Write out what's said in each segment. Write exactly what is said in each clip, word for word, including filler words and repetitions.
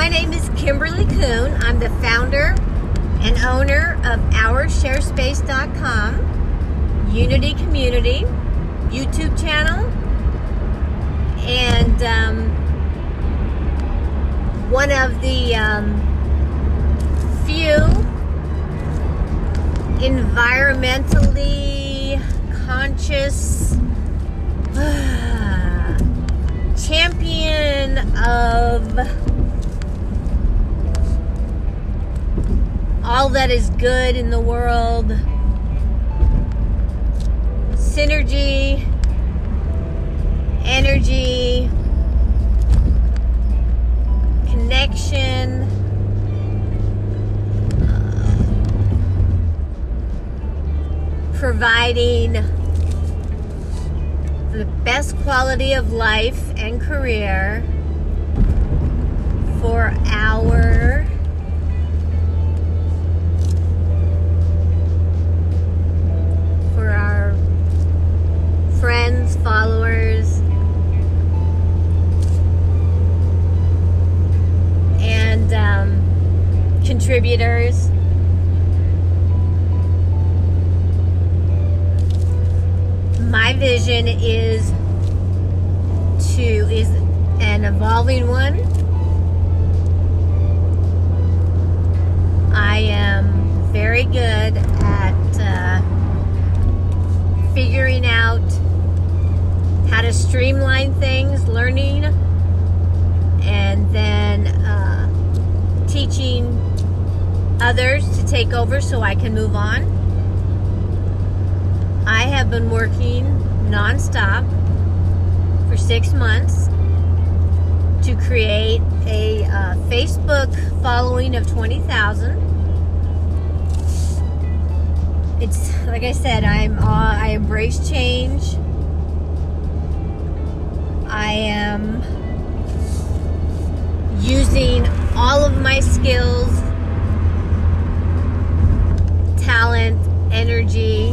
my name is Kimberly Kuhn. I'm the founder and owner of our share space dot com, Unity Community, YouTube channel, and um, one of the um, few environmentally conscious uh, champion of all that is good in the world, synergy, energy, connection, uh, providing the best quality of life and career for our for our friends, followers, and um, contributors. My vision is to is an evolving one. I am very good at uh, figuring out how to streamline things, learning, and then uh, teaching others to take over so I can move on. I have been working nonstop for six months to create a uh, Facebook following of twenty thousand. It's like I said, I'm uh, I embrace change. I am using all of my skills, talent, energy,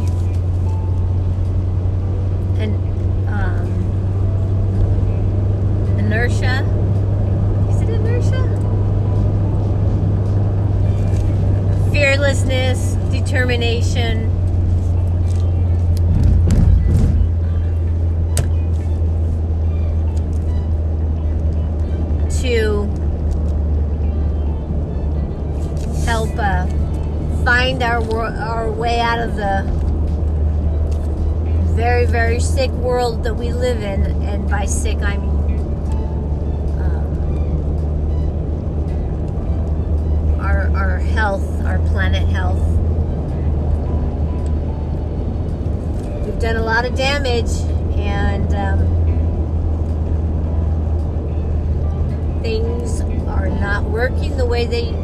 and um, inertia. Is it inertia? Fearlessness, determination, to help uh, find our our way out of the very, very sick world that we live in. And by sick, I mean um, our, our health, our planet health. We've done a lot of damage, and um, things are not working the way they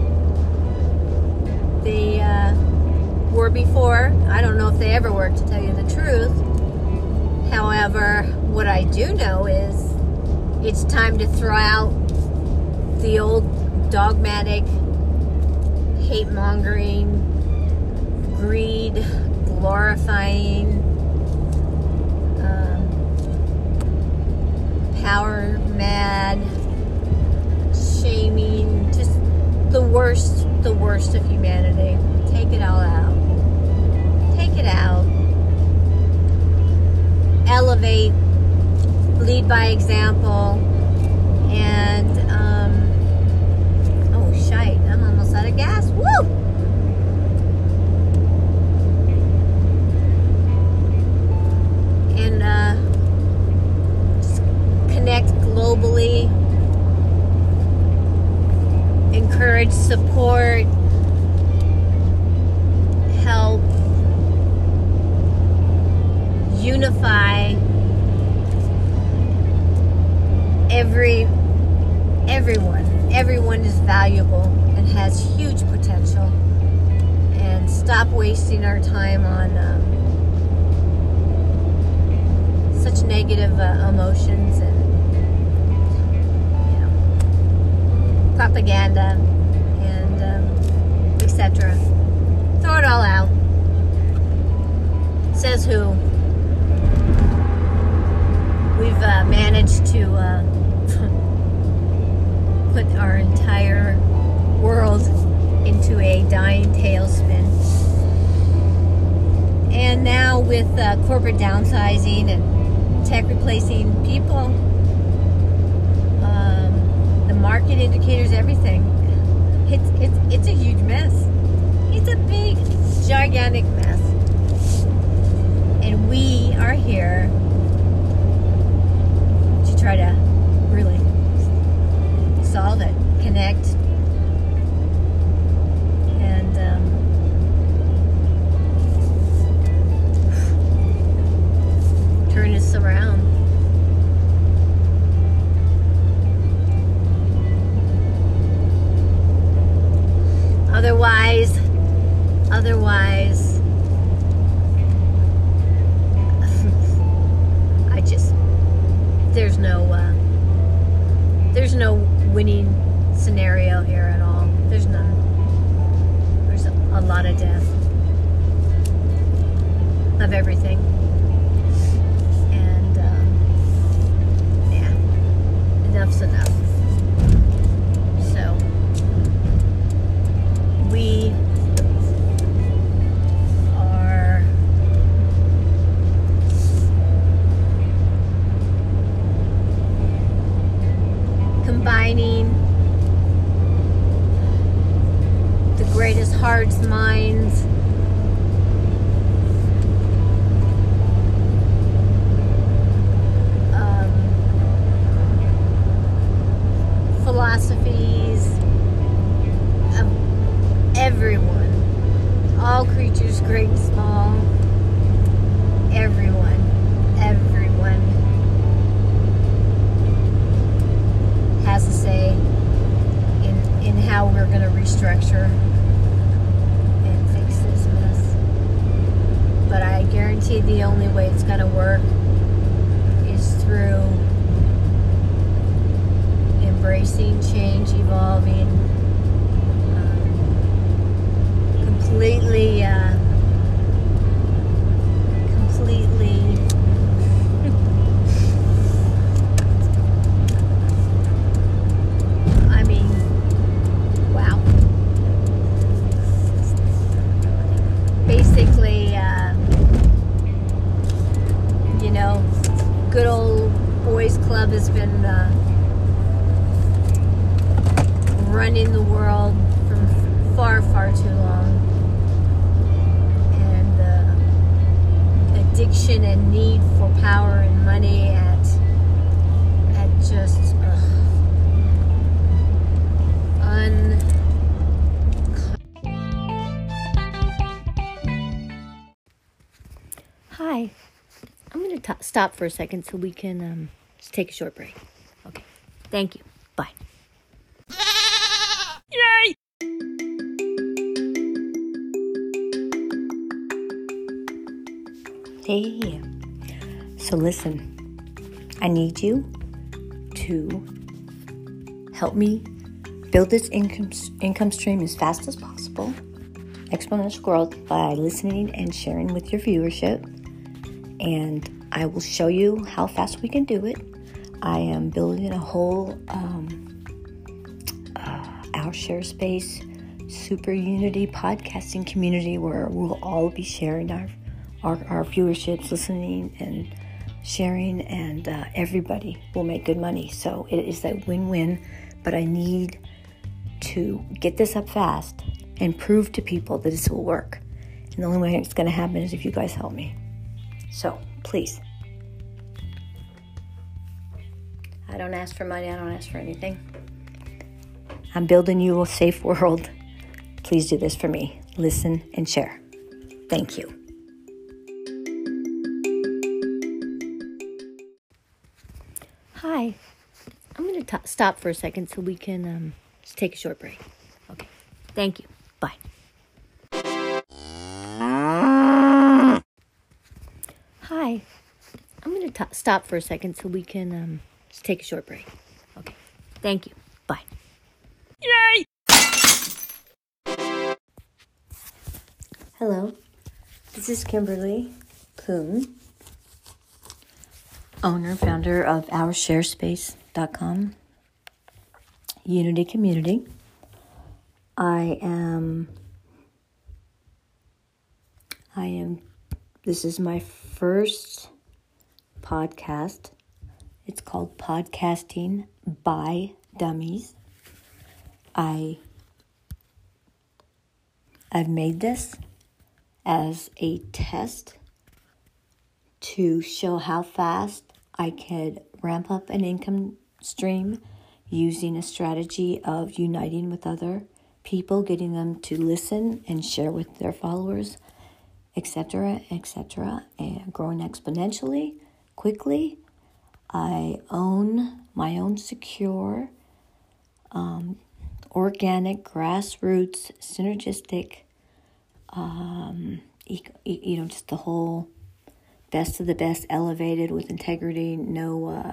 they uh, were before. I don't know if they ever worked, to tell you the truth. However, what I do know is it's time to throw out the old dogmatic, hate-mongering, greed, glorifying, um, power-mad, shaming, just the worst, the worst of humanity. Take it all out. Take it out. Elevate, lead by example, and um, oh shite, I'm almost out of gas. Woo! And uh, just connect globally, encourage, support, help, unify every everyone. Everyone is valuable and has huge potential. And stop wasting our time on um, such negative uh, emotions and, you know, propaganda and um, et cetera. Throw it all out. Says who? We've uh, managed to uh, put our entire uh, corporate downsizing and tech replacing people, um, the market indicators, everything. It's it's it's a huge mess. It's a big, gigantic mess, and we are here to try to really solve it, connect, and um, turn this around. Otherwise, otherwise, I just, there's no, uh, there's no winning scenario here at all. There's none. There's a, a lot of death of everything. And, um, yeah, enough's enough. So, we are combining the greatest hearts, minds, um, philosophies of everyone, all creatures, great and small, everyone, everyone has a say in, in how we're going to restructure and fix this mess. But I guarantee the only way it's going to work is through embracing change, evolving, um, completely, uh, completely I mean, wow. Basically, uh, you know, good old boys club has been uh, running the world for far, far too long. And uh, addiction and need for power and money at, at just, ugh. Un- Hi, I'm going to stop for a second so we can um, just take a short break. Okay, thank you. Bye. Yay! Hey, so listen, I need you to help me build this income income stream as fast as possible, exponential growth, by listening and sharing with your viewership. And I will show you how fast we can do it. I am building a whole um, uh, Our Share Space Super Unity podcasting community where we'll all be sharing our our, our viewerships, listening and sharing, and uh, everybody will make good money. So it is a win-win, but I need to get this up fast and prove to people that this will work. And the only way it's going to happen is if you guys help me. So please. I don't ask for money. I don't ask for anything. I'm building you a safe world. Please do this for me. Listen and share. Thank you. Hi. I'm going to stop for a second so we can um, just take a short break. Okay. Thank you. Bye. Hi. I'm going to stop for a second so we can um, just take a short break. Okay. Thank you. Bye. Yay! Hello. This is Kimberly Poon, owner, founder of our share space dot com Unity Community. I am I am This is my first podcast. It's called Podcasting by Dummies. I, I've made this as a test to show how fast I could ramp up an income stream using a strategy of uniting with other people, getting them to listen and share with their followers, et cetera, et cetera, and growing exponentially, quickly. I own my own secure, um, organic, grassroots, synergistic, um, you know, just the whole best of the best, elevated with integrity, no, uh,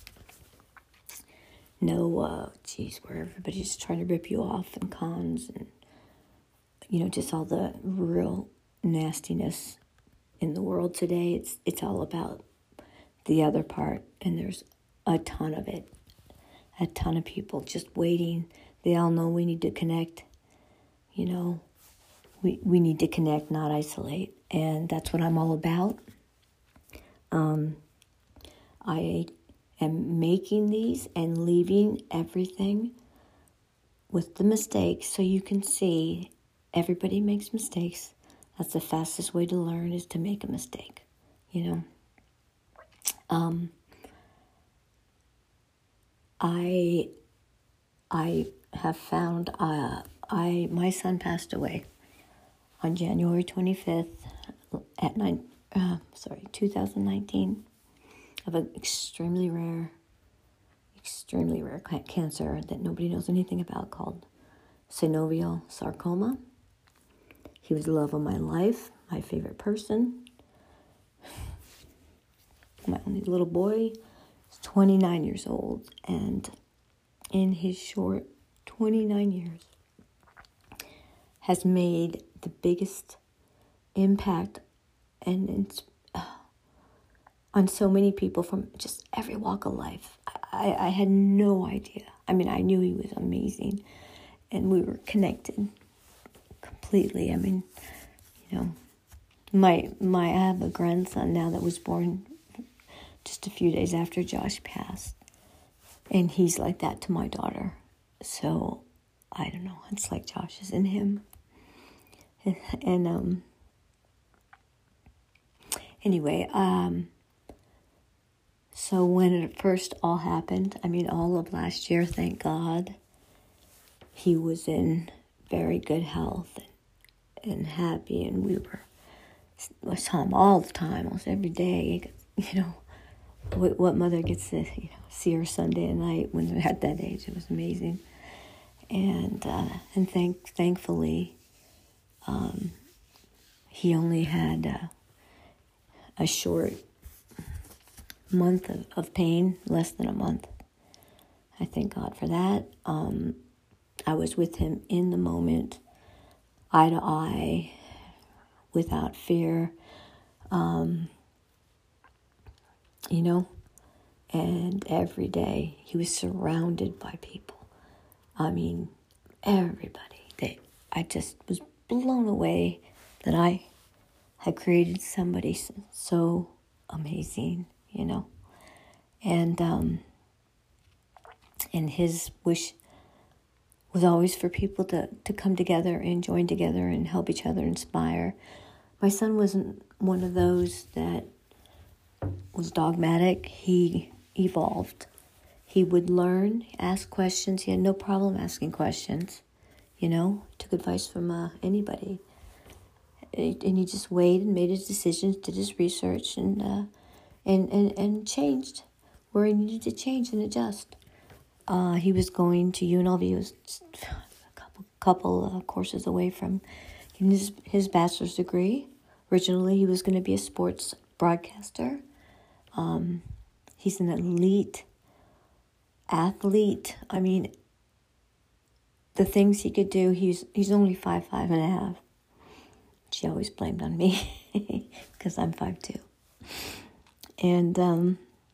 no, uh, geez, where everybody's trying to rip you off and cons and, you know, just all the real nastiness in the world today. It's, it's all about the other part, and there's a ton of it, a ton of people just waiting. They all know we need to connect, you know, we, we need to connect, not isolate, and that's what I'm all about. Um, I am making these and leaving everything with the mistakes so you can see everybody makes mistakes. That's the fastest way to learn, is to make a mistake, you know. Um, I, I have found, uh, I, my son passed away on January twenty-fifth at nine, uh, sorry, two thousand nineteen, of an extremely rare, extremely rare cancer that nobody knows anything about, called synovial sarcoma. He was the love of my life, my favorite person. My only little boy is twenty-nine years old, and in his short twenty-nine years has made the biggest impact and it's, uh, on so many people from just every walk of life. I, I had no idea. I mean, I knew he was amazing, and we were connected completely. I mean, you know, my my I have a grandson now that was born just a few days after Josh passed, and he's like that to my daughter. So I don't know. It's like Josh is in him, and, and um. Anyway, um. So when it first all happened, I mean, all of last year, thank God, he was in very good health and, and happy, and we were, I saw him all the time, almost every day. You know, what, what mother gets to, you know, see her Sunday and night when they're at that age? It was amazing. And uh, and thank thankfully, um, he only had uh, a short month of, of pain, less than a month. I thank God for that. Um, I was with him in the moment, eye to eye, without fear, um, you know, and every day he was surrounded by people. I mean, everybody. They, I just was blown away that I had created somebody so amazing, you know, and um, and his wish was always for people to, to come together and join together and help each other inspire. My son wasn't one of those that was dogmatic. He evolved. He would learn, ask questions. He had no problem asking questions, you know, took advice from uh, anybody. And he just weighed and made his decisions, did his research, and uh, and, and and changed where he needed to change and adjust. Uh, he was going to U N L V. He was a couple couple uh, courses away from getting his, his bachelor's degree. Originally, he was going to be a sports broadcaster. Um, he's an elite athlete. I mean, the things he could do. He's he's only five five and a half. She always blamed on me because I'm five two. And um,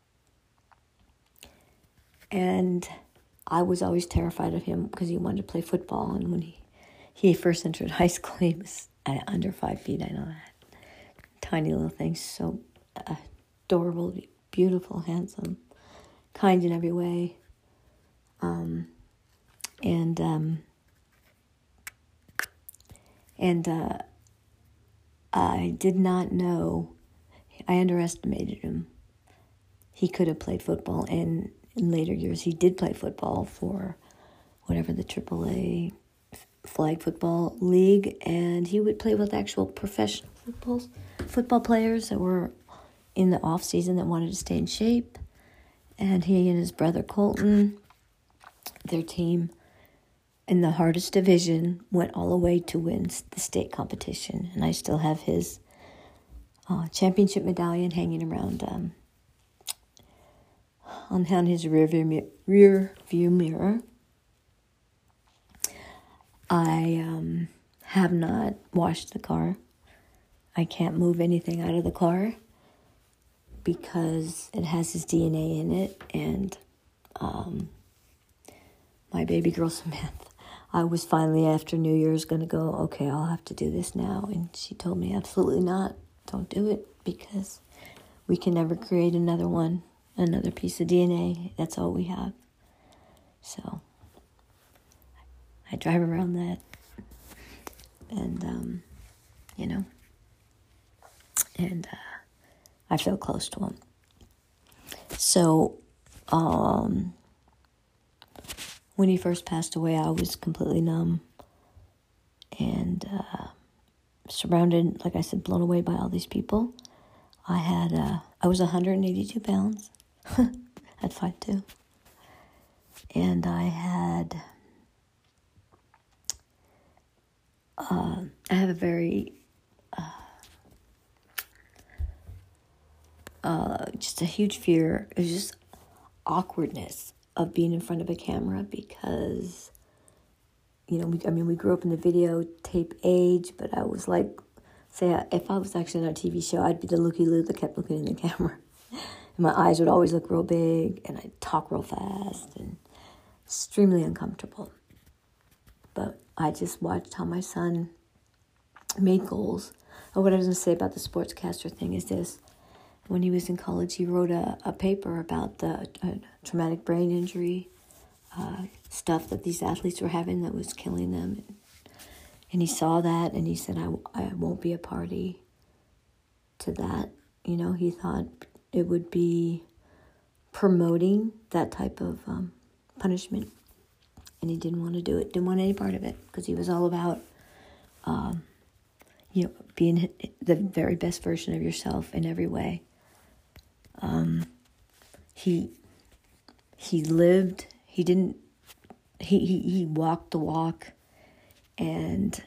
and I was always terrified of him because he wanted to play football. And when he, he first entered high school, he was under five feet. I know that. tiny little thing. So adorable, beautiful, handsome, kind in every way. Um, and um, and uh, I did not know. I underestimated him. He could have played football, and in later years, he did play football for whatever the triple A flag football league, and he would play with actual professional football football players that were in the off season that wanted to stay in shape. And he and his brother Colton, their team in the hardest division, went all the way to win the state competition. And I still have his uh, championship medallion hanging around um, on, on his rear view, rear view mirror. I um, have not washed the car. I can't move anything out of the car because it has his D N A in it. And um, my baby girl Samantha, I was finally after New Year's going to go, okay, I'll have to do this now. And she told me, absolutely not. Don't do it, because we can never create another one, another piece of D N A. That's all we have. So I drive around that, and, um, you know, and uh, I feel close to him. So, um, when he first passed away, I was completely numb and uh, surrounded, like I said, blown away by all these people. I had, uh, I was one hundred eighty-two pounds at five foot two, and I had, uh, I have a very, uh, uh, just a huge fear. It was just awkwardness of being in front of a camera because, you know, we, I mean, we grew up in the videotape age, but I was like, say, if I was actually on a T V show, I'd be the looky-loo that kept looking in the camera. And my eyes would always look real big, and I'd talk real fast, and extremely uncomfortable. But I just watched how my son made goals. Oh, what I was going to say about the sportscaster thing is this. When he was in college, he wrote a, a paper about the uh, traumatic brain injury uh, stuff that these athletes were having that was killing them. And, and he saw that, and he said, I, I won't be a party to that. You know, he thought it would be promoting that type of um, punishment. And he didn't want to do it, didn't want any part of it, because he was all about, um, you know, being the very best version of yourself in every way. Um, he, he lived, he didn't, he, he, he walked the walk, and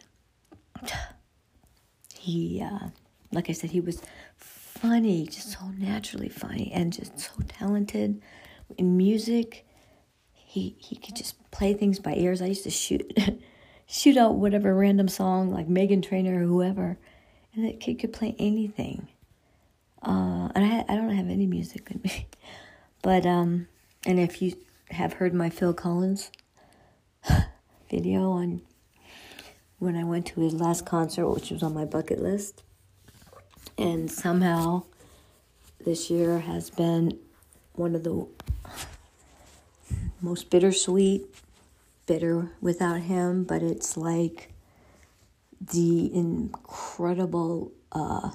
he, uh, like I said, he was funny, just so naturally funny, and just so talented in music. He, he could just play things by ears. I used to shoot, shoot out whatever random song, like Meghan Trainor or whoever, and the kid could play anything. Uh, and I, I don't have any music in me. But, um, and if you have heard my Phil Collins video on when I went to his last concert, which was on my bucket list, and somehow this year has been one of the most bittersweet, bitter without him, but it's like the incredible, uh,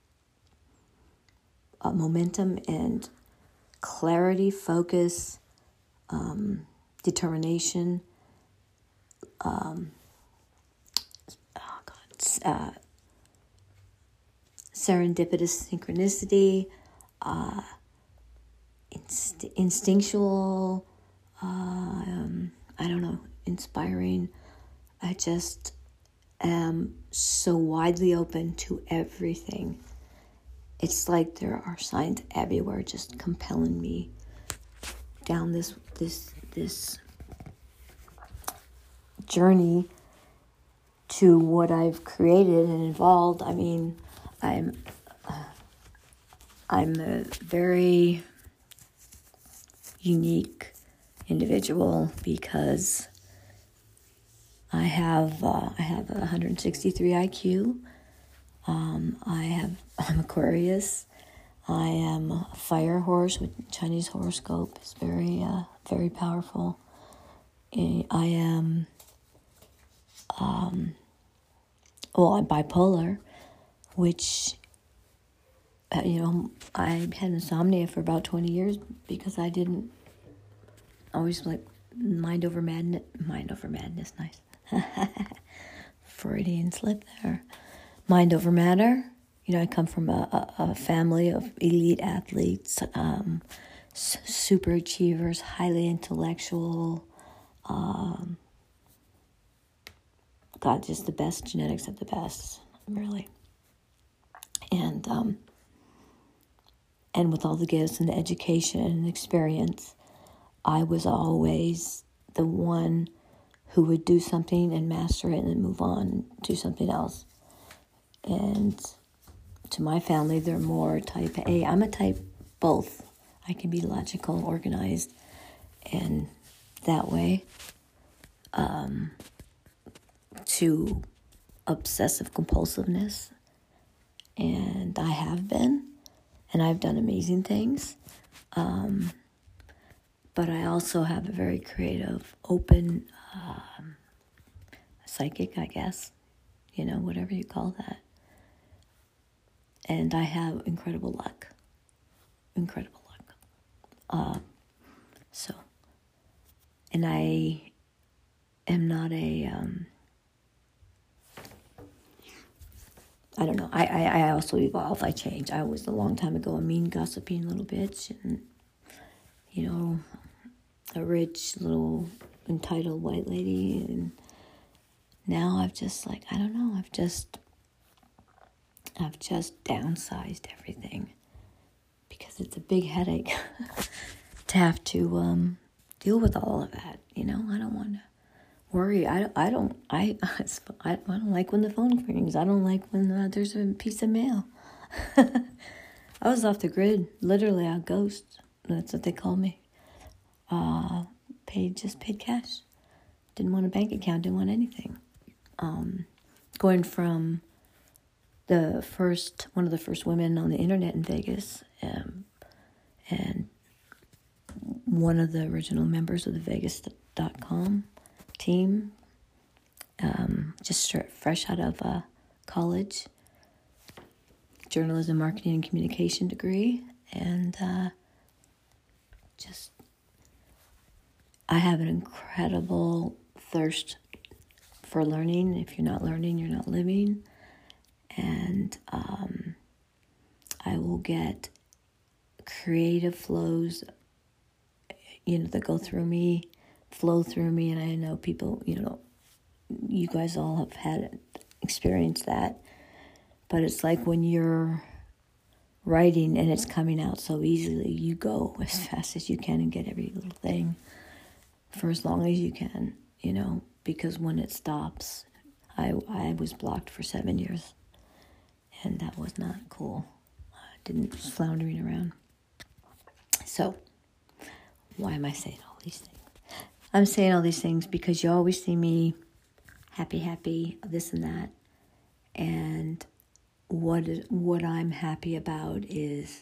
Uh, momentum and clarity, focus, um, determination, um, oh God, uh, serendipitous synchronicity, uh, inst- instinctual, uh, um, I don't know, inspiring. I just am so widely open to everything. It's like there are signs everywhere just compelling me down this this this journey to what I've created and evolved. I mean, I'm I'm a very unique individual because I have uh, I have a one hundred sixty-three I Q. Um, I have, I'm Aquarius. I am a fire horse with Chinese horoscope. It's very, uh, very powerful. I am, um, well, I'm bipolar, which, uh, you know, I had insomnia for about twenty years because I didn't always like mind over madness. Mind over madness, nice. Freudian slip there. Mind over matter. You know, I come from a, a, a family of elite athletes, um, s- super achievers, highly intellectual. Um, God, just the best genetics of the best, really. And um, and with all the gifts and the education and experience, I was always the one who would do something and master it and then move on and do something else. And to my family, they're more type A. I'm a type both. I can be logical, organized, and that way. Um, to obsessive compulsiveness. And I have been. And I've done amazing things. Um, but I also have a very creative, open, um, psychic, I guess. You know, whatever you call that. And I have incredible luck. Incredible luck. Uh, so, and I am not a, um, I don't know, I, I, I also evolve, I change. I was a long time ago a mean, gossiping little bitch, and, you know, a rich little entitled white lady, and now I've just like, I don't know, I've just, I've just downsized everything, because it's a big headache to have to um, deal with all of that, you know, I don't want to worry. I, I don't, I, I don't like when the phone rings. I don't like when uh, there's a piece of mail. I was off the grid, literally a ghost. That's what they call me. Uh, paid, just paid cash. Didn't want a bank account, didn't want anything. Um, going from the first, one of the first women on the internet in Vegas, um, and one of the original members of the Vegas dot com team, um, just straight, fresh out of uh, college, journalism, marketing, and communication degree, and uh, just, I have an incredible thirst for learning. If you're not learning, you're not living. And um, I will get creative flows, you know, that go through me, flow through me, and I know people, you know, you guys all have had experienced that, but it's like when you're writing and it's coming out so easily, you go as fast as you can and get every little thing for as long as you can, you know, because when it stops, I I was blocked for seven years, and that was not cool. I didn't floundering around. So, why am I saying all these things? I'm saying all these things because you always see me happy, happy, this and that. And what is, what I'm happy about is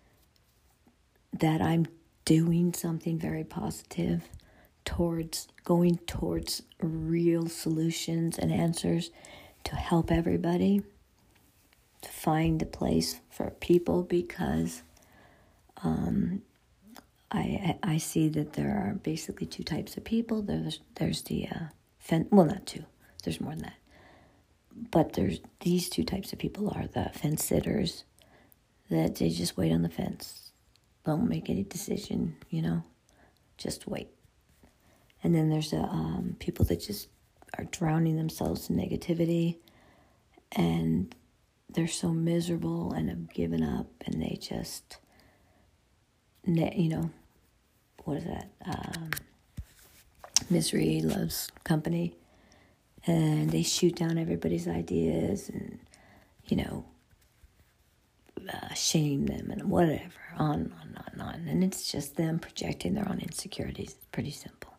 that I'm doing something very positive towards, going towards real solutions and answers to help everybody, to find a place for people, because um, I I see that there are basically two types of people. There's there's the uh, fen- well, not two. There's more than that. But there's these two types of people are the fence sitters, that they just wait on the fence, don't make any decision, you know, just wait. And then there's the um, people that just are drowning themselves in negativity, and they're so miserable and have given up, and they just, you know, what is that? Um, misery loves company, and they shoot down everybody's ideas and, you know, uh, shame them and whatever, on and on and on. And it's just them projecting their own insecurities. It's pretty simple.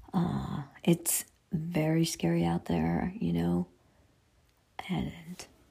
Uh, it's very scary out there, you know, and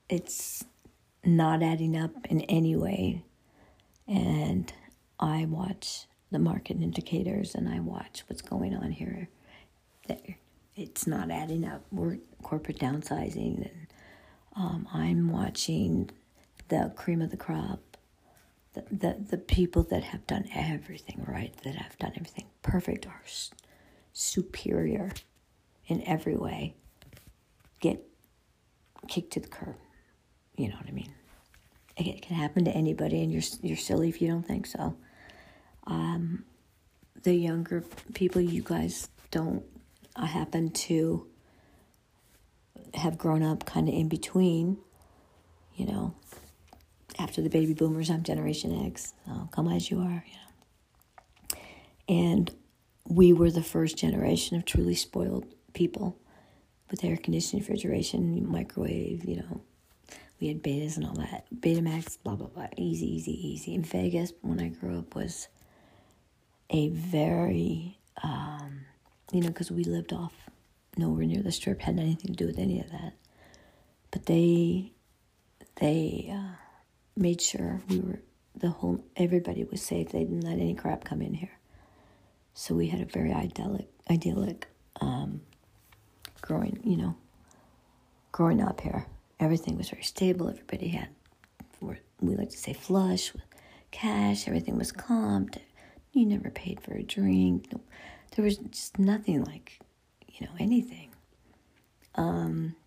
it's not adding up in any way. And I watch the market indicators and I watch what's going on here. It's not adding up. We're corporate downsizing, and um, I'm watching the cream of the crop, the, the the people that have done everything right, that have done everything perfect, are s- superior in every way, get kicked to the curb. You know what I mean? It can happen to anybody, and you're you're silly if you don't think so. Um, the younger people, you guys don't. I happen to have grown up kind of in between, you know. After the baby boomers, I'm Generation X. So come as you are, you know. And we were the first generation of truly spoiled people with air conditioning, refrigeration, microwave, you know. We had betas and all that. Betamax, blah, blah, blah. Easy, easy, easy. In Vegas, when I grew up, was a very, um, you know, because we lived off nowhere near the Strip, had anything to do with any of that. But they, they uh, made sure we were, the whole, everybody was safe. They didn't let any crap come in here. So we had a very idyllic, idyllic um, growing, you know, growing up here. Everything was very stable. Everybody had, we like to say, flush with cash. Everything was comped. You never paid for a drink. There was just nothing like, you know, anything. Um,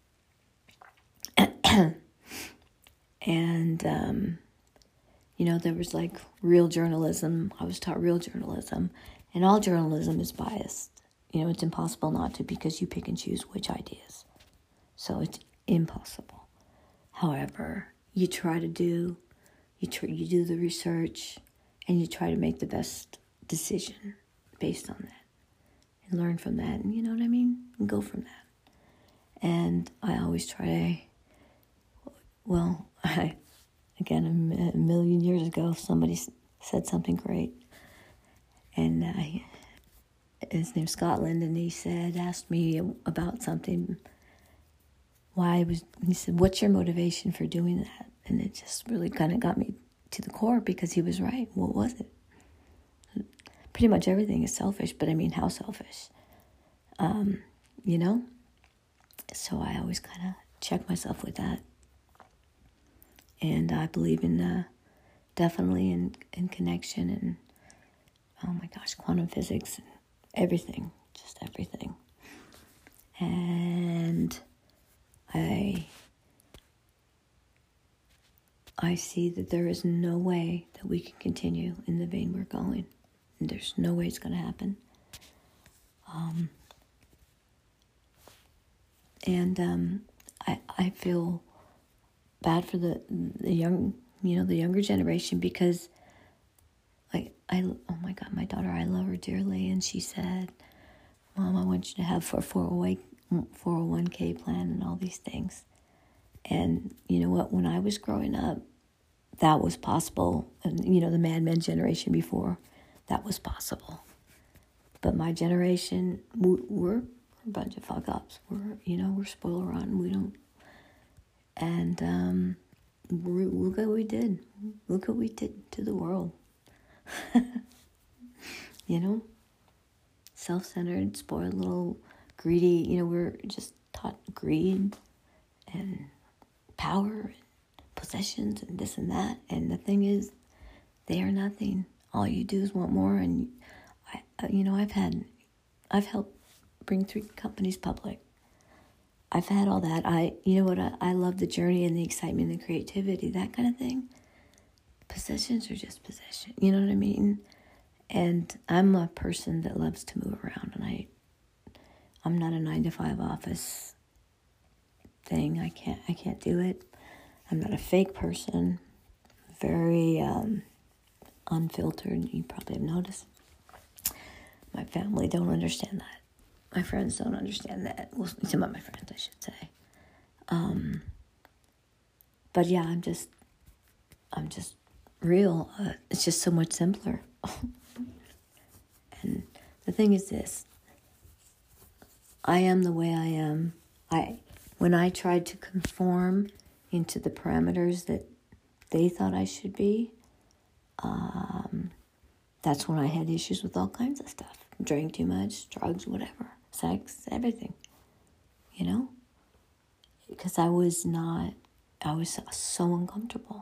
and, um, you know, there was like real journalism. I was taught real journalism. And all journalism is biased. You know, it's impossible not to, because you pick and choose which ideas. So it's impossible. However, you try to do, you try, you do the research, and you try to make the best decision based on that, and learn from that, and you know what I mean, and go from that. And I always try. Well, I, again, a million years ago, somebody said something great, and I, his name's Scotland, and he said, asked me about something. Why was, he said, what's your motivation for doing that? And it just really kind of got me to the core, because he was right. What was it? Pretty much everything is selfish, but I mean, how selfish? Um, you know? So I always kind of check myself with that. And I believe in, uh, definitely in, in connection and, oh my gosh, quantum physics and everything, just everything. And I I see that there is no way that we can continue in the vein we're going. And there's no way it's going to happen. Um, and um, I I feel bad for the the young, you know, the younger generation, because like I oh my God, my daughter, I love her dearly, and she said, Mom, I want you to have for four oh one k plan and all these things. And you know what? When I was growing up, that was possible. And, you know, the Mad Men generation before, that was possible. But my generation, we're a bunch of fuck-ups. We're, you know, we're spoiled rotten. We don't... And um, we, look what we did. Look what we did to the world. You know? Self-centered, spoiled, little greedy. You know, we're just taught greed and power and possessions and this and that. And the thing is, they are nothing. All you do is want more. And I, you know, I've had, I've helped bring three companies public. I've had all that. I, you know what? I, I love the journey and the excitement and the creativity, that kind of thing. Possessions are just possession. You know what I mean? And I'm a person that loves to move around, and I, I'm not a nine to five office thing. I can't, I can't do it. I'm not a fake person. Very um, unfiltered. You probably have noticed. My family don't understand that. My friends don't understand that. Well, some of my friends, I should say. Um, but yeah, I'm just, I'm just real. Uh, it's just so much simpler. And the thing is this. I am the way I am. I, when I tried to conform into the parameters that they thought I should be, um, that's when I had issues with all kinds of stuff. Drank too much, drugs, whatever, sex, everything, you know? Because I was not, I was so uncomfortable.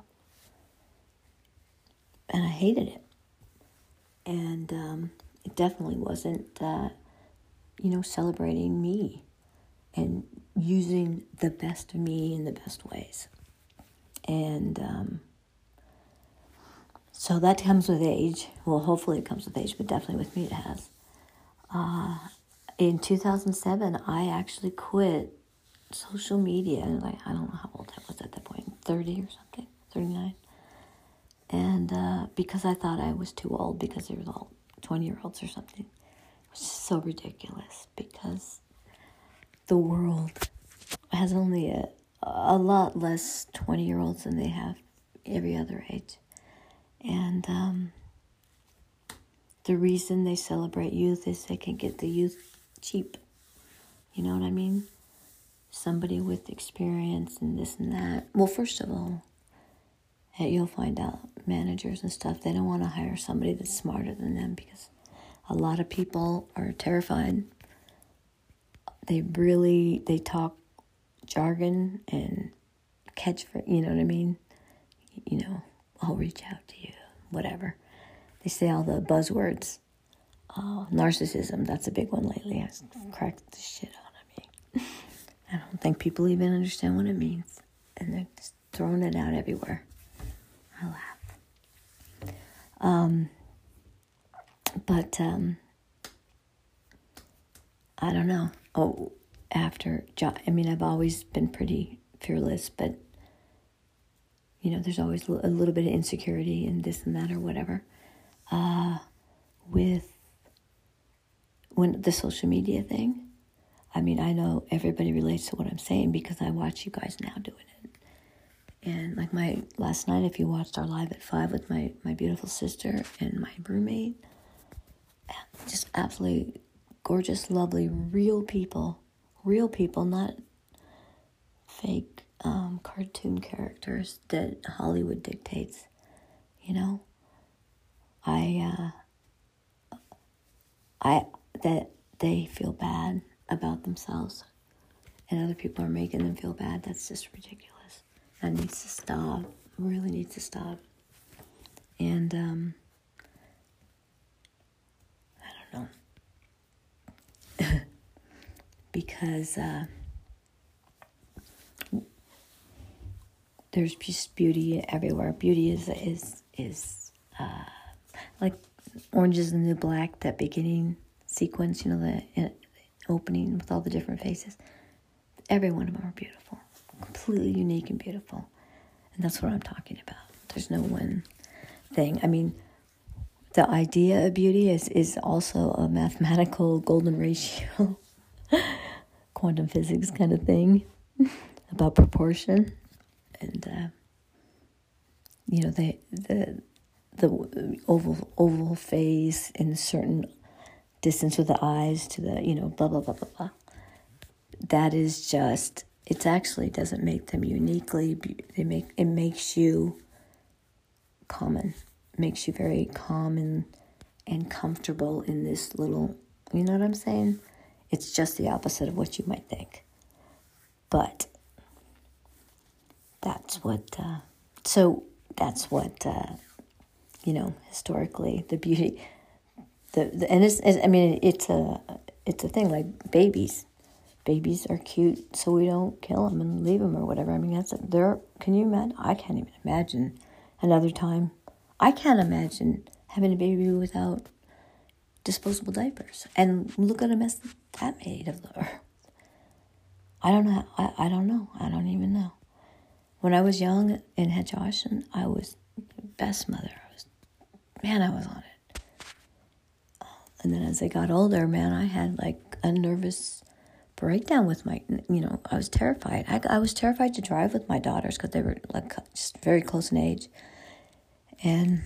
And I hated it. And um, it definitely wasn't, uh, you know, celebrating me and using the best of me in the best ways. And um, so that comes with age. Well, hopefully it comes with age, but definitely with me it has. Uh, in two thousand seven, I actually quit social media. And like, I don't know how old I was at that point, thirty or something, thirty-nine. And uh, because I thought I was too old because they were all twenty-year-olds or something. Which is so ridiculous because the world has only a, a lot less twenty-year-olds than they have every other age. And um, the reason they celebrate youth is they can get the youth cheap. You know what I mean? Somebody with experience and this and that. Well, first of all, you'll find out managers and stuff, they don't want to hire somebody that's smarter than them because a lot of people are terrified. They really, they talk jargon and catch for, you know what I mean? You know, I'll reach out to you, whatever. They say all the buzzwords. Uh, narcissism, that's a big one lately. It's cracked the shit out of me. I don't think people even understand what it means. And they're just throwing it out everywhere. I laugh. Um, but, um, I don't know. Oh, after, I mean, I've always been pretty fearless, but, you know, there's always a little bit of insecurity and this and that or whatever. Uh, with when the social media thing, I mean, I know everybody relates to what I'm saying because I watch you guys now doing it. And like my last night, if you watched our live at five with my, my beautiful sister and my roommate, just absolutely gorgeous, lovely, real people, real people, not fake um, cartoon characters that Hollywood dictates, you know? I, uh, I, that they feel bad about themselves and other people are making them feel bad. That's just ridiculous. That needs to stop. Really needs to stop. And, um, I don't know. Because, uh, there's just beauty everywhere. Beauty is, is, is, uh, like Orange is the New Black, that beginning sequence, you know, the uh, opening with all the different faces. Every one of them are beautiful. Completely unique and beautiful. And that's what I'm talking about. There's no one thing. I mean, the idea of beauty is, is also a mathematical golden ratio, quantum physics kind of thing, about proportion. And, uh, you know, they, the the oval oval face in a certain distance with the eyes to the, you know, blah, blah, blah, blah, blah. That is just, it actually doesn't make them uniquely, they make, it makes you common, makes you very calm and, and comfortable in this little, you know what I'm saying? It's just the opposite of what you might think. But that's what, uh, so that's what, uh, you know, historically, the beauty, the, the and it's, it's, I mean, it's a, it's a thing, like babies. Babies are cute, so we don't kill them and leave them or whatever. I mean, that's, a, there, can you imagine? I can't even imagine another time. I can't imagine having a baby without disposable diapers. And look at a mess that made of the earth. I don't know, I, I don't know, I don't even know. When I was young and had Josh, and I was the best mother. I was, man, I was on it. And then as I got older, man, I had like a nervous breakdown with my, you know, I was terrified. I, I was terrified to drive with my daughters because they were like just very close in age. And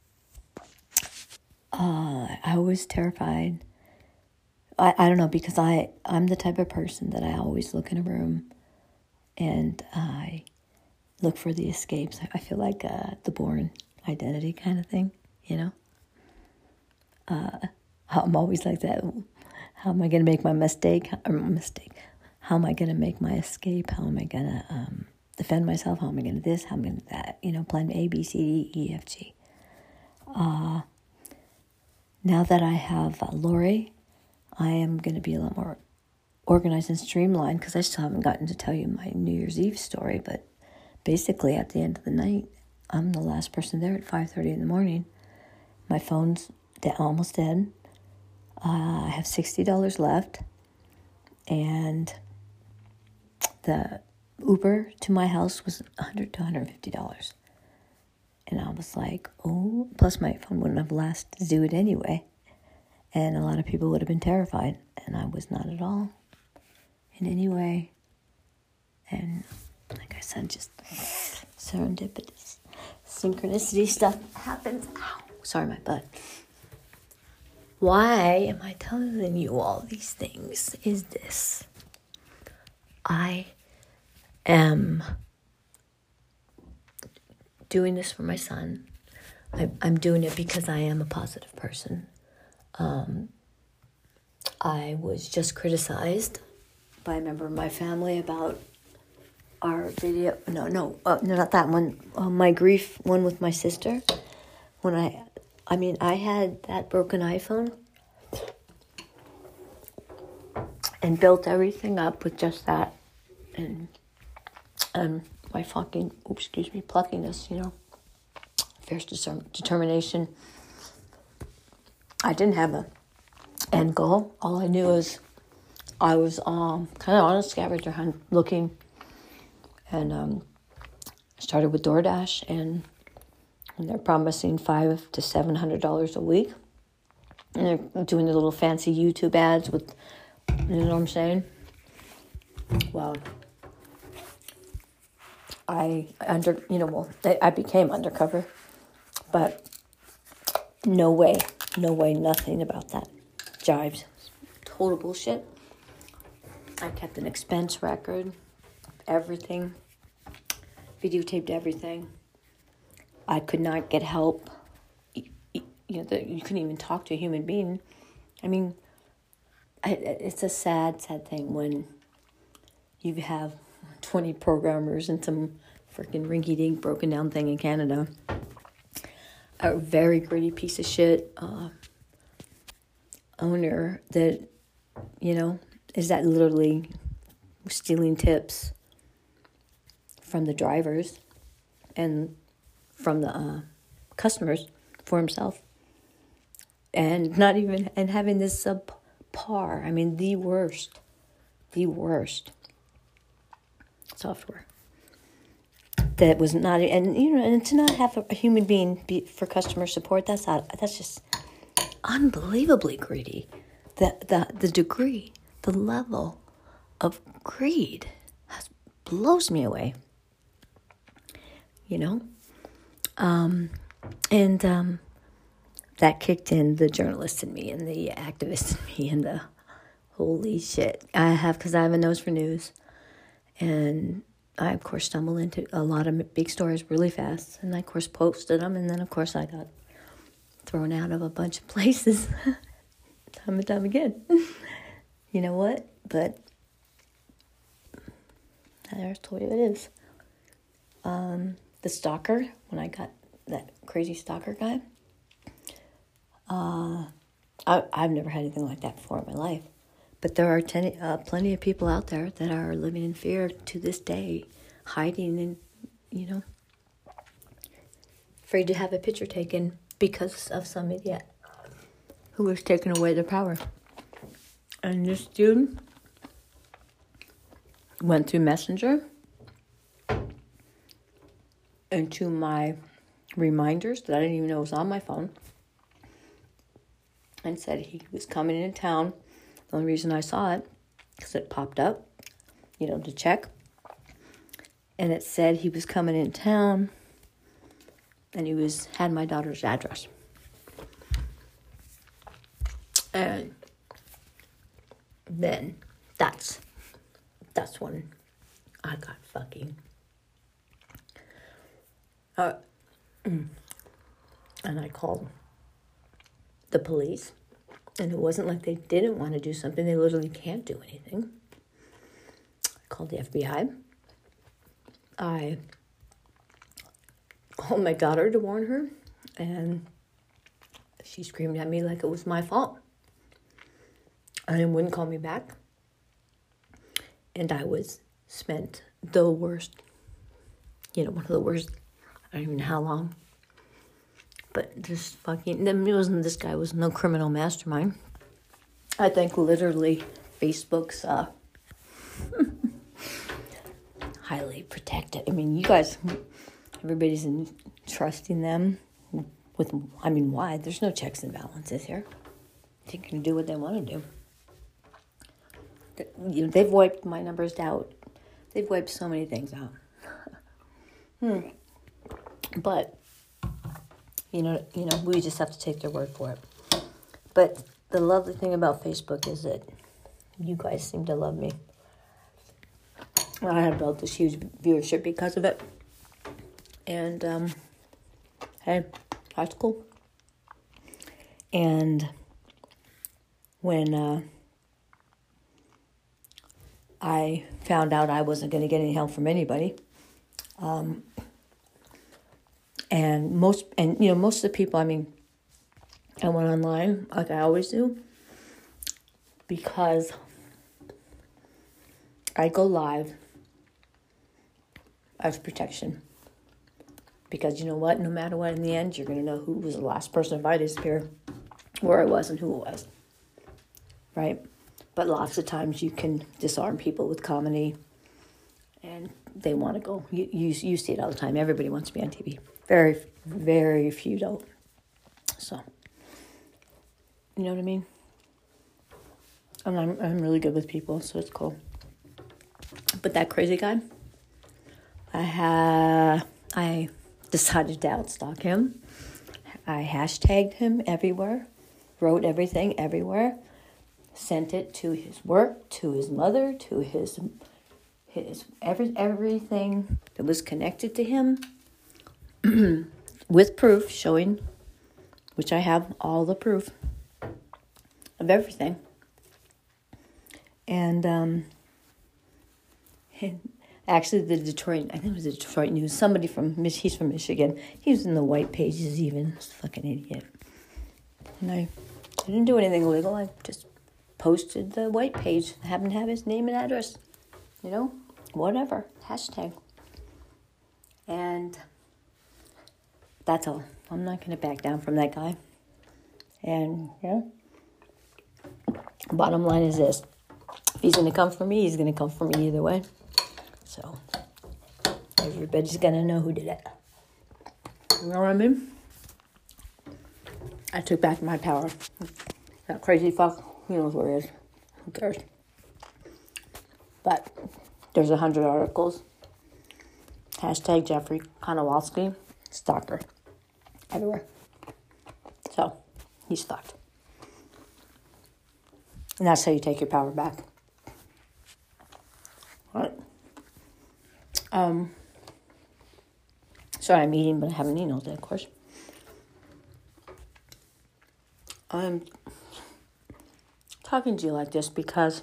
uh, I was terrified. I, I don't know, because I, I'm the type of person that I always look in a room and I look for the escapes. I feel like uh, the Bourne Identity kind of thing, you know? Uh, I'm always like that. How am I going to make my mistake? Or mistake. How am I going to make my escape? How am I going to um, defend myself? How am I going to this? How am I going to that? You know, plan A, B, C, D, E, F, G. Uh, now that I have uh, Lori, I am going to be a lot more organized and streamlined because I still haven't gotten to tell you my New Year's Eve story. But basically, at the end of the night, I'm the last person there at five thirty in the morning. My phone's de- almost dead. Uh, I have sixty dollars left. And the Uber to my house was one hundred to one hundred fifty dollars. And I was like, oh, plus my phone wouldn't have lasted to do it anyway. And a lot of people would have been terrified. And I was not at all in any way. And like I said, just serendipitous, synchronicity stuff happens. Ow, sorry, my butt. Why am I telling you all these things? Is this. I am doing this for my son. I, I'm doing it because I am a positive person. Um, I was just criticized by a member of my family about our video. No, no, uh, no, not that one. Uh, my grief one with my sister. When I, I mean, I had that broken iPhone and built everything up with just that, and and my fucking, oops, excuse me, pluckiness, you know, fierce discern, determination. I didn't have a end goal. All I knew is I was um kind of on a scavenger hunt looking, and um started with DoorDash, and, and they're promising five to seven hundred dollars a week, and they're doing the little fancy YouTube ads with, you know what I'm saying? Well, I under you know well I, I became undercover, but no way, no way, nothing about that jives. Total bullshit. I kept an expense record, everything, videotaped everything. I could not get help. You, you know, the, you couldn't even talk to a human being. I mean, I, it's a sad, sad thing when you have twenty programmers and some freaking rinky-dink broken down thing in Canada. A very greedy piece of shit uh, owner that, you know, is that literally stealing tips from the drivers and from the uh, customers for himself, and not even, and having this subpar, I mean, the worst, the worst software that was not, and you know, and to not have a, a human being be for customer support, that's not, that's just unbelievably greedy. The the the degree, the level of greed has, blows me away. You know, um, and um, that kicked in the journalist in me and the activist in me and the holy shit I have, because I have a nose for news. And I, of course, stumbled into a lot of big stories really fast. And I, of course, posted them. And then, of course, I got thrown out of a bunch of places time and time again. You know what? But I told you it is. Um, the stalker, when I got that crazy stalker guy, uh, I, I've never had anything like that before in my life. But there are ten, uh, plenty of people out there that are living in fear to this day, hiding and, you know, afraid to have a picture taken because of some idiot who was taking away their power. And this dude went through Messenger into my reminders that I didn't even know was on my phone, and said he was coming into town. The only reason I saw it, because it popped up, you know, to check. And it said he was coming in town, and he was had my daughter's address. And then that's that's when I got fucking Uh, and I called the police. And it wasn't like they didn't want to do something. They literally can't do anything. I called the F B I. I called my daughter to warn her. And she screamed at me like it was my fault. And wouldn't call me back. And I was spent the worst, you know, one of the worst, I don't even know how long. But just fucking, it wasn't, this guy was no criminal mastermind. I think literally Facebook's uh, highly protected. I mean, you guys, everybody's in, trusting them with, I mean, why? There's no checks and balances here. They can do what they want to do. You know, they've wiped my numbers out. They've wiped so many things out. hmm. But You know, you know, we just have to take their word for it. But the lovely thing about Facebook is that you guys seem to love me. I have built this huge viewership because of it. And, um, hey, that's cool. And when uh, I found out I wasn't going to get any help from anybody, um, And most, and you know, most of the people, I mean, I went online like I always do because I go live as protection. Because you know what? No matter what, in the end, you're going to know who was the last person invited to appear, where I was, and who it was. Right? But lots of times you can disarm people with comedy, and they want to go. You, you, you see it all the time. Everybody wants to be on T V. Very, very few don't. So, you know what I mean? And I'm I'm really good with people, so it's cool. But that crazy guy, I ha I decided to outstalk him. I hashtagged him everywhere, wrote everything everywhere, sent it to his work, to his mother, to his his every everything that was connected to him. With proof showing, which I have all the proof of everything. And um, actually the Detroit, I think it was the Detroit News, somebody from, he's from Michigan. He was in the white pages even. Fucking idiot. And I, I didn't do anything illegal. I just posted the white page. I happened to have his name and address. You know, whatever. Hashtag. And that's all. I'm not going to back down from that guy. And, yeah. Bottom line is this. If he's going to come for me, he's going to come for me either way. So, everybody's going to know who did it. You know what I mean? I took back my power. That crazy fuck, who knows where he is. Who cares? But, there's a hundred articles. Hashtag Jeffrey Konowalski. Stalker. Everywhere. So, he's fucked. And that's how you take your power back. Right? Um, sorry, I'm eating, but I haven't eaten all day, of course. I'm talking to you like this because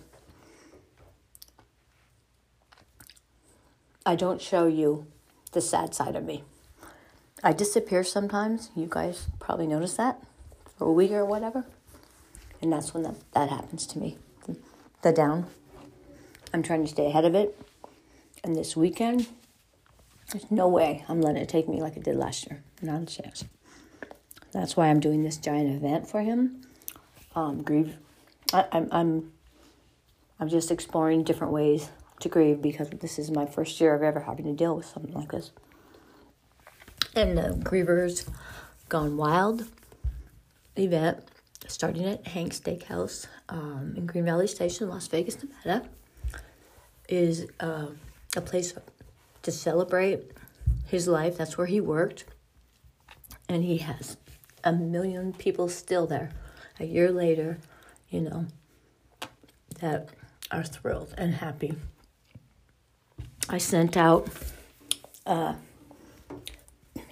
I don't show you the sad side of me. I disappear sometimes. You guys probably notice that for a week or whatever. And that's when that, that happens to me. The down. I'm trying to stay ahead of it. And this weekend, there's no way I'm letting it take me like it did last year. Not a chance. That's why I'm doing this giant event for him. Um, grieve. I, I'm I'm I'm just exploring different ways to grieve because this is my first year of ever having to deal with something like this. And the Grievers Gone Wild event, starting at Hank's Steakhouse um, in Green Valley Station, Las Vegas, Nevada, is uh, a place to celebrate his life. That's where he worked. And he has a million people still there. A year later, you know, that are thrilled and happy. I sent out uh,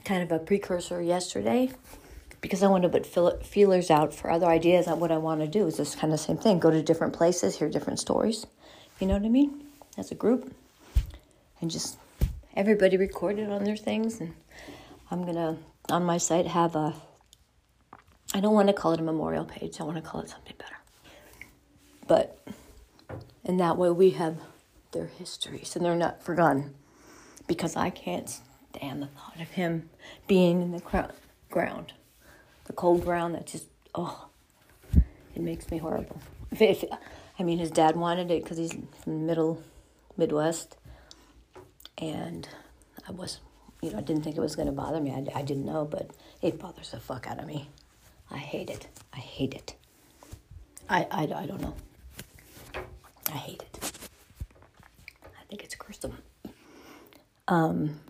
kind of a precursor yesterday because I want to put feel- feelers out for other ideas on what I want to do. It's just kind of the same thing. Go to different places, hear different stories. You know what I mean? As a group. And just everybody recorded on their things. And I'm going to, on my site, have a, I don't want to call it a memorial page. I want to call it something better. But in that way, we have their histories and they're not forgotten. Because I can't stand the thought of him being in the cr- ground. The cold ground that just, oh, it makes me horrible. If, if, I mean, his dad wanted it because he's from the middle Midwest. And I was, you know, I didn't think it was going to bother me. I, I didn't know, but it bothers the fuck out of me. I hate it. I hate it. I, I, I don't know. I hate it. I think it's gruesome. Um,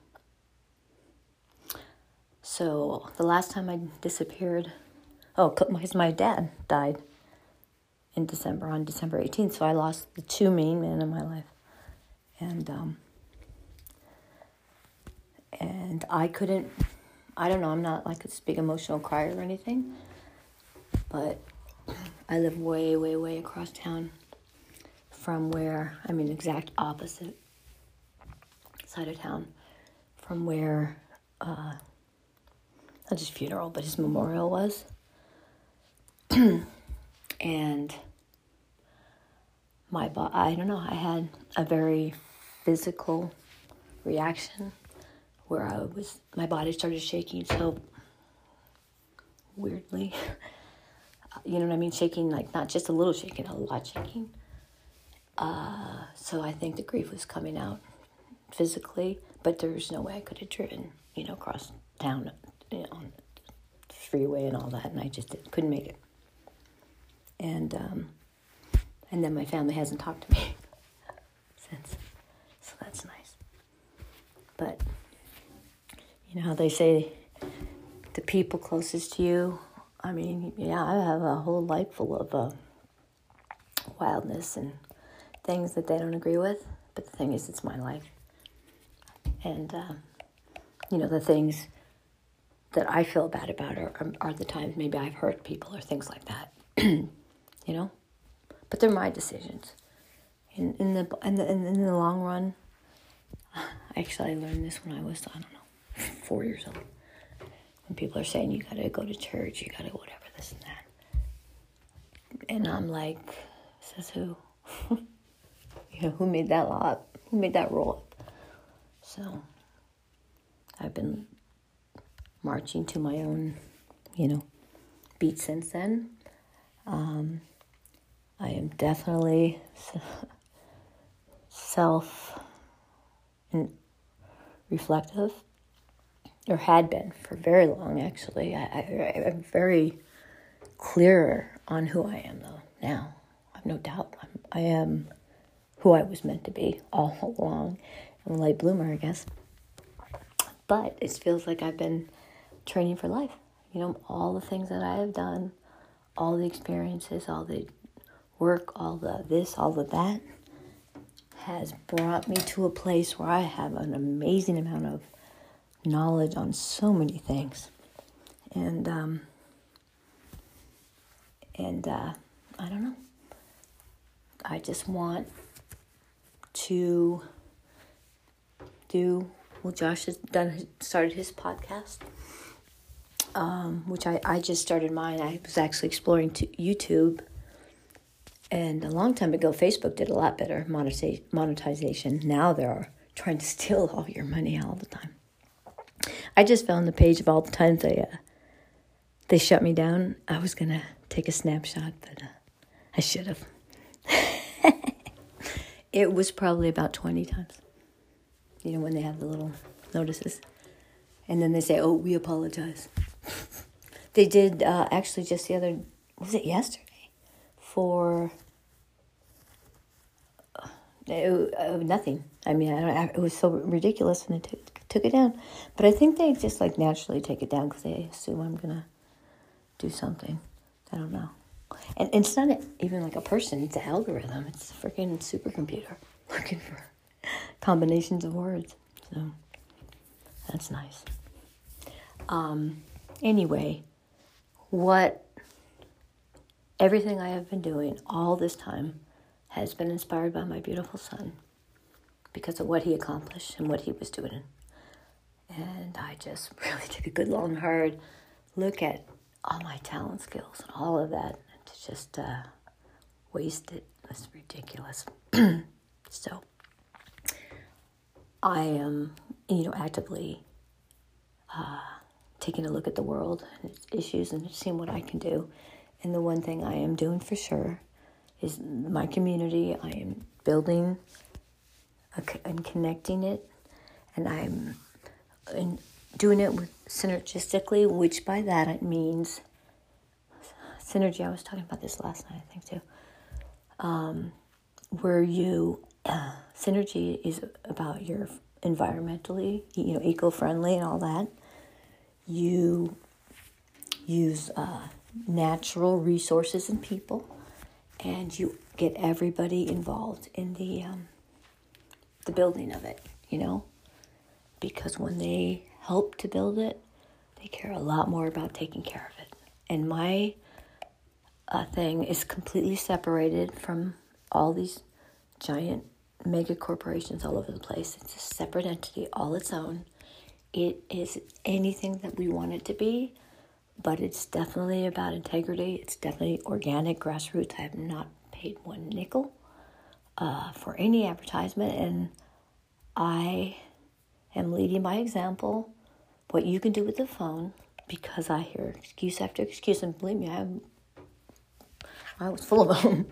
so the last time I disappeared, oh, because my dad died in December, on December eighteenth, so I lost the two main men in my life. And, um, and I couldn't, I don't know, I'm not like this big emotional crier or anything, but I live way, way, way across town from where, I mean, exact opposite side of town from where uh, not his funeral, but his memorial was. And my bo- I don't know, I had a very physical reaction where I was, my body started shaking so weirdly. You know what I mean? Shaking, like not just a little shaking, a lot shaking. Uh, so I think the grief was coming out physically, but there was no way I could have driven, you know, across town, you know, on the freeway and all that, and I just did, couldn't make it. And um, and then my family hasn't talked to me since, so that's nice. But you know how they say the people closest to you. I mean, yeah, I have a whole life full of uh, wildness and things that they don't agree with. But the thing is, it's my life. And, uh, you know, the things that I feel bad about are, are, are the times maybe I've hurt people or things like that. You know? But they're my decisions. In, in, the, in, the, in the long run, actually I learned this when I was, I don't know, four years old. When people are saying, you gotta go to church, you gotta whatever, this and that. And I'm like, says who? You know, who made that law up? Who made that rule up? So, I've been marching to my own, you know, beat since then. Um, I am definitely self-reflective, or had been for very long, actually. I, I, I'm very clear on who I am, though, now. I have no doubt. I'm, I am who I was meant to be all along. I'm a late bloomer, I guess. But it feels like I've been training for life. You know, all the things that I have done, all the experiences, all the work, all the this, all the that, has brought me to a place where I have an amazing amount of knowledge on so many things. And, um, and, uh, I don't know. I just want to do, well, Josh has done, started his podcast, um, which I, I just started mine. I was actually exploring to YouTube, and a long time ago, Facebook did a lot better monetiza- monetization. Now they're trying to steal all your money all the time. I just found the page of all the times they, uh, they shut me down. I was going to take a snapshot, but uh, I should have. It was probably about twenty times. You know, when they have the little notices. And then they say, oh, we apologize. They did, uh, actually just the other, was it yesterday? For uh, it, uh, nothing. I mean, I don't, it was so ridiculous and it took, took it down. But I think they just like naturally take it down because they assume I'm going to do something. I don't know. And, and it's not even like a person, it's an algorithm. It's a freaking supercomputer looking for combinations of words. So that's nice. Um, anyway, what everything I have been doing all this time has been inspired by my beautiful son because of what he accomplished and what he was doing. And I just really took a good long hard look at all my talent, skills, and all of that, and to just uh, waste it was ridiculous. So I am, you know, actively uh, taking a look at the world and its issues and seeing what I can do. And the one thing I am doing for sure is my community. I am building a, and connecting it, and I'm and doing it with synergistically, which by that it means synergy. I was talking about this last night, I think too. Um, where you uh, synergy is about your environmentally, you know, eco-friendly and all that. You use uh, natural resources and people, and you get everybody involved in the um, the building of it, you know, because when they help to build it, they care a lot more about taking care of it. And my uh, thing is completely separated from all these giant mega corporations all over the place. It's a separate entity, all its own. It is anything that we want it to be, but it's definitely about integrity. It's definitely organic, grassroots. I have not paid one nickel uh, for any advertisement, and I am leading by example. What you can do with the phone, because I hear excuse after excuse, and believe me, I'm, I was full of them.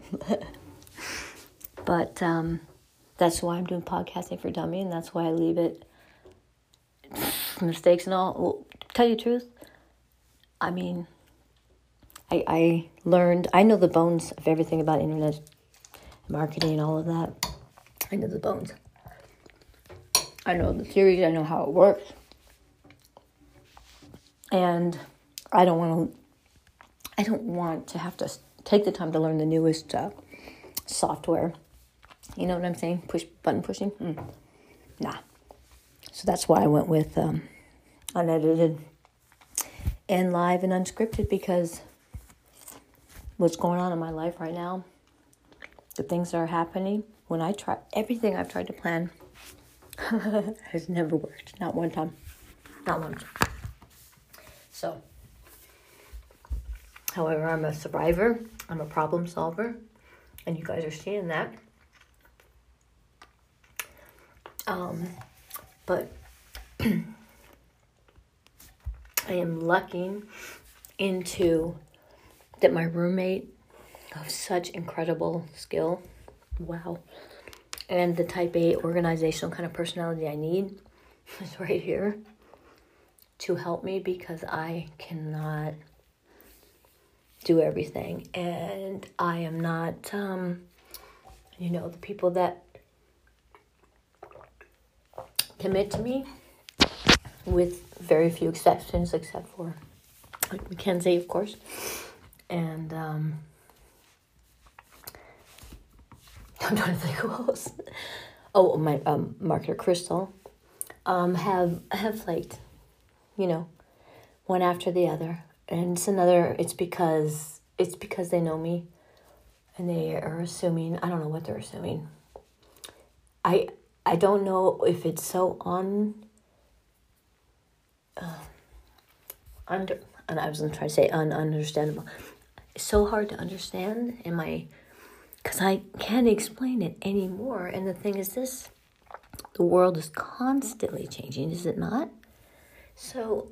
But um, that's why I'm doing Podcasting for Dummies, and that's why I leave it, mistakes and all. Well, to tell you the truth, I mean, I, I learned, I know the bones of everything about internet marketing and all of that. I know the bones. I know the theories, I know how it works. And I don't want to, I don't want to have to take the time to learn the newest uh, software. You know what I'm saying? Push button pushing? Mm. Nah. So that's why I went with um, unedited and live and unscripted, because what's going on in my life right now, the things that are happening, when I try, everything I've tried to plan has never worked. Not one time. Not once. So, however, I'm a survivor. I'm a problem solver. And you guys are seeing that. Um, but I am lucking into that my roommate of such incredible skill, wow, and the type A organizational kind of personality I need is right here to help me, because I cannot do everything, and I am not, um, you know, the people that commit to me, with very few exceptions, except for like Mackenzie, of course, and um, I'm trying to think who else. Oh, my um, marketer Crystal, um, have have flaked, you know, one after the other, and it's another. It's because it's because they know me, and they are assuming. I don't know what they're assuming. I. I don't know if it's so on, uh, under, and I was going to try to say un, understandable. It's so hard to understand, am I, because I can't explain it anymore. And the thing is this, the world is constantly changing, is it not? So,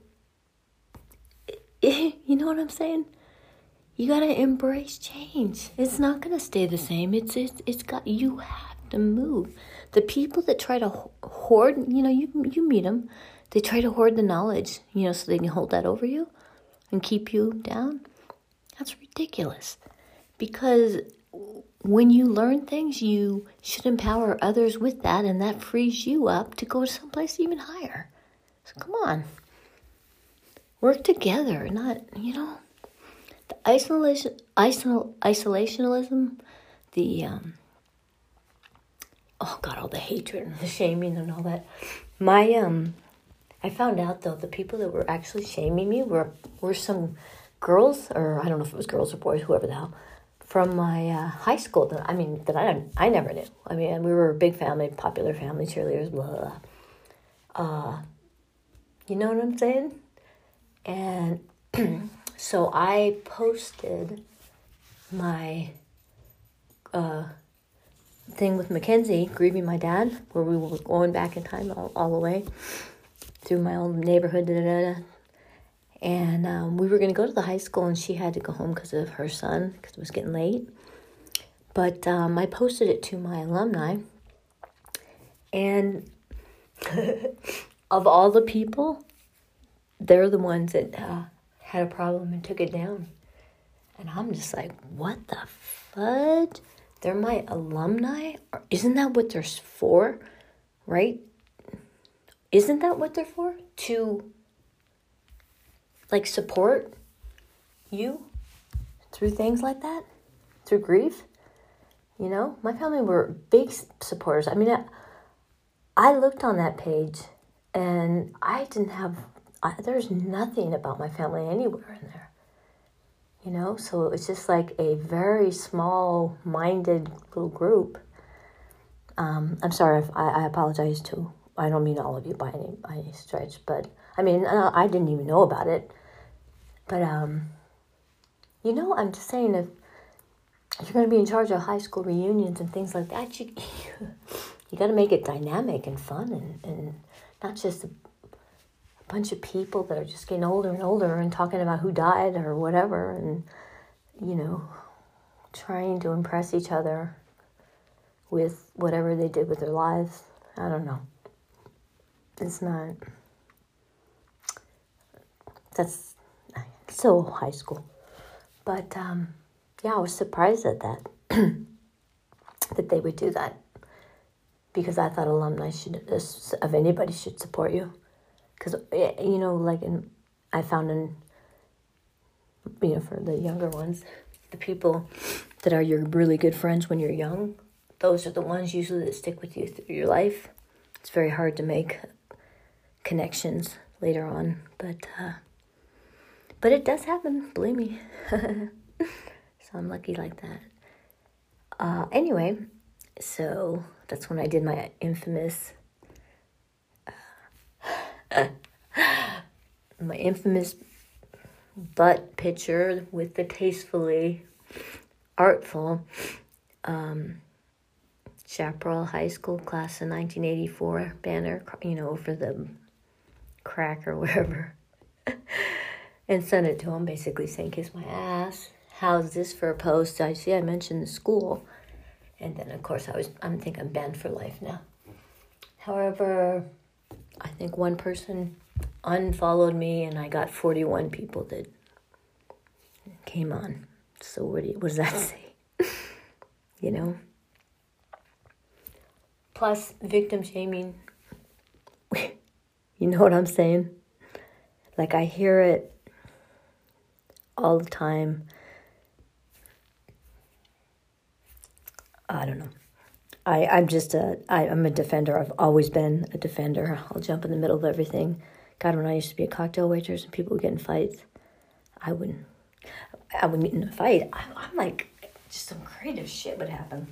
you know what I'm saying? You got to embrace change. It's not going to stay the same. It's, it's, it's got, you have to move. The people that try to hoard, you know, you you meet them, they try to hoard the knowledge, you know, so they can hold that over you and keep you down. That's ridiculous. Because when you learn things, you should empower others with that, and that frees you up to go to someplace even higher. So come on. Work together, not, you know, the isolation, isol, isolationism, the, um, oh God, all the hatred and the shaming and all that. My, um, I found out, though, the people that were actually shaming me were, were some girls, or I don't know if it was girls or boys, whoever the hell, from my uh, high school that, I mean, that I I never knew. I mean, we were a big family, popular family, cheerleaders, blah, blah, blah. Uh, you know what I'm saying? And so I posted my uh, thing with Mackenzie, grieving my dad, where we were going back in time all, all the way through my old neighborhood, da, da, da, da. And um, we were going to go to the high school, and she had to go home because of her son, because it was getting late. But um, I posted it to my alumni, and of all the people, they're the ones that uh, had a problem and took it down. And I'm just like, what the fudge? They're my alumni? Isn't that what they're for? Right? Isn't that what they're for? To, like, support you through things like that? Through grief? You know? My family were big supporters. I mean, I, I looked on that page, and I didn't have... I, there's nothing about my family anywhere in there, you know? So it's just like a very small-minded little group. Um, I'm sorry, if I, I apologize to, I don't mean all of you by any, by any stretch, but, I mean, uh, I didn't even know about it. But, um, you know, I'm just saying, if you're going to be in charge of high school reunions and things like that, you, you got to make it dynamic and fun, and, and not just a bunch of people that are just getting older and older and talking about who died or whatever, and, you know, trying to impress each other with whatever they did with their lives. I don't know. It's not... That's so high school. But, um, yeah, I was surprised at that, that they would do that, because I thought alumni should, of anybody, should support you. Because, you know, like, in, I found in, you know, for the younger ones, the people that are your really good friends when you're young, those are the ones usually that stick with you through your life. It's very hard to make connections later on, but, uh, but it does happen, believe me. So I'm lucky like that. Uh, anyway, so that's when I did my infamous... Uh, my infamous butt picture with the tastefully artful um, Chaparral High School class of nineteen eighty-four banner, you know, over the crack or whatever, and sent it to him, basically saying, kiss my ass. How's this for a post? I see I mentioned the school. And then, of course, I was, I'm think I'm banned for life now. However, I think one person unfollowed me, and I got forty-one people that came on. So what, do you, what does that say? You know? Plus, victim shaming. You know what I'm saying? Like, I hear it all the time. I don't know. I, I'm just a, I, I'm a defender. I've always been a defender. I'll jump in the middle of everything. God, when I used to be a cocktail waitress and people would get in fights, I wouldn't, I wouldn't get in a fight. I, I'm like, just some creative shit would happen.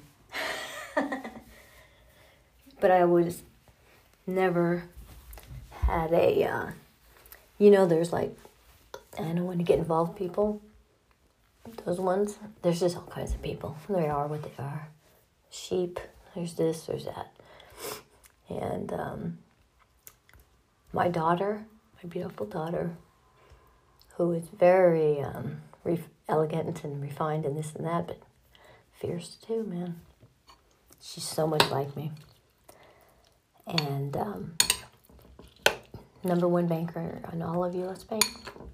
But I was never had a, uh, you know, there's like, I don't want to get involved people. Those ones, there's just all kinds of people. They are what they are. Sheep. There's this, there's that. And um, my daughter, my beautiful daughter, who is very um, re- elegant and refined and this and that, but fierce too, man. She's so much like me. And um, number one banker on all of U S Bank.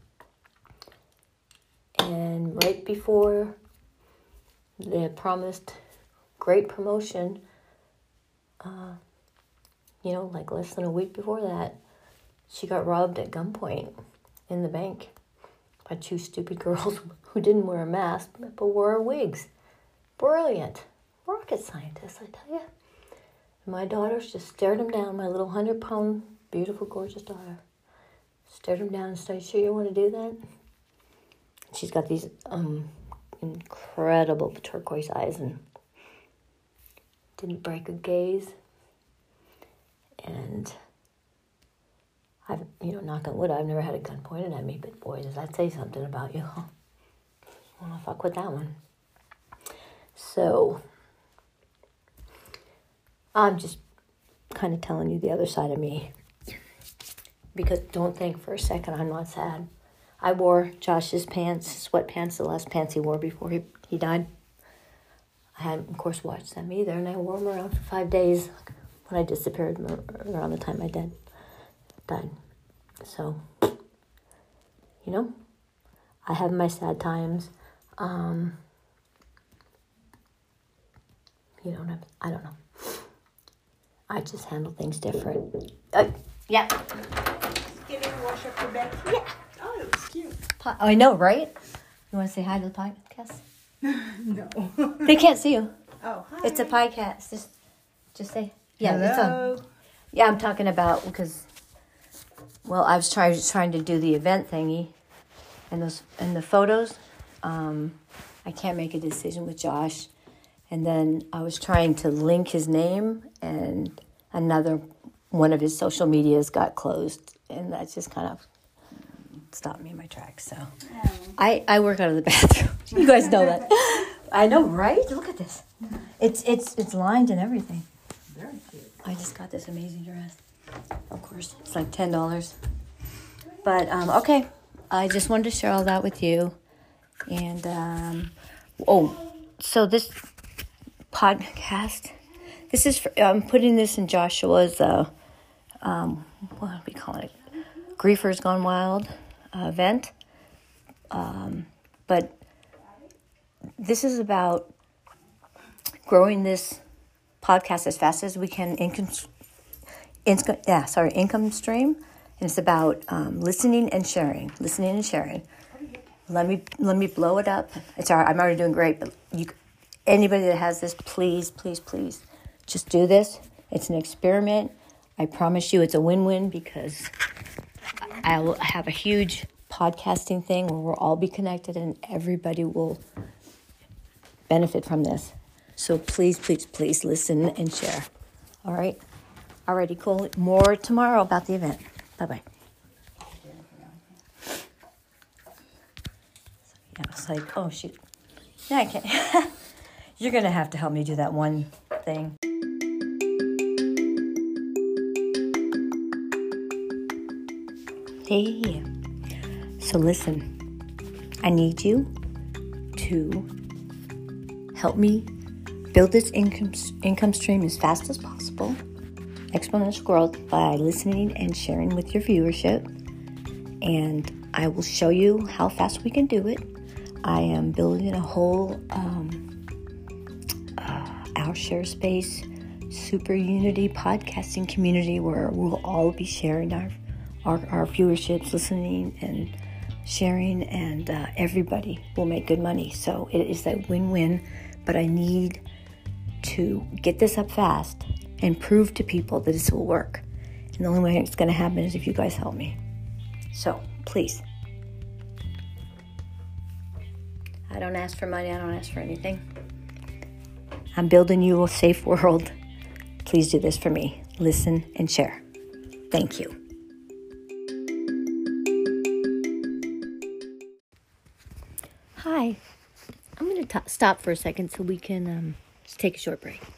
And right before the promised great promotion, uh, you know, like less than a week before that, she got robbed at gunpoint in the bank by two stupid girls who didn't wear a mask, but wore wigs. Brilliant. Rocket scientists, I tell you. My daughters just stared them down, my little hundred-pound, beautiful, gorgeous daughter. stared him down and said, "Sure you want to do that?" She's got these um incredible turquoise eyes and didn't break a gaze. And I've, you know, knock on wood, I've never had a gun pointed at me, but boy, does that say something about you. I want to fuck with that one. So, I'm just kind of telling you the other side of me. Because don't think for a second I'm not sad. I wore Josh's pants, sweatpants, the last pants he wore before he, he died. I hadn't, of course, watched them either, and I wore them around for five days when I disappeared around the time my dad died. So, you know, I have my sad times. Um, you know, I don't know. I just handle things different. Uh, yeah. Get in and wash up your bed? Yeah. Oh, it was cute. Oh, I know, right? You want to say hi to the podcast? No. They can't see you. Oh, hi. It's a podcast. Just, just say, yeah. Hello. It's on. Yeah, I'm talking about because, well, I was trying trying to do the event thingy, and those and the photos. Um, I can't make a decision with Josh, and then I was trying to link his name, and another one of his social medias got closed, and that just kind of stopped me in my tracks. So, oh. I I work out of the bathroom. You guys know that. I know, right? Look at this. It's it's it's lined and everything. Very cute. I just got this amazing dress. Of course, it's like ten dollars. But, um, okay. I just wanted to share all that with you. And, um, oh, so this podcast, this is, for, I'm putting this in Joshua's, uh, um, what do we call it? Griefers Gone Wild uh, event. Um, but this is about growing this podcast as fast as we can, income, income, yeah, sorry, income stream. And it's about um, listening and sharing, listening and sharing. Let me let me blow it up. It's all right. I'm already doing great, but you, anybody that has this, please, please, please, just do this. It's an experiment. I promise you, it's a win-win because I will have a huge podcasting thing where we'll all be connected and everybody will benefit from this. So please, please, please listen and share. All right? Alrighty, cool. More tomorrow about the event. Bye-bye. Yeah, it's like, oh, shoot. Yeah, I can't. You're going to have to help me do that one thing. Hey. So listen, I need you to help me build this income income stream as fast as possible. Exponential growth by listening and sharing with your viewership. And I will show you how fast we can do it. I am building a whole um, uh, Our Share Space Super Unity podcasting community where we'll all be sharing our our, our viewerships, listening and sharing, and uh, everybody will make good money. So it is a win-win, but I need to get this up fast and prove to people that this will work. And the only way it's going to happen is if you guys help me. So, please. I don't ask for money. I don't ask for anything. I'm building you a safe world. Please do this for me. Listen and share. Thank you. Hi. I'm going to stop for a second so we can um, just take a short break.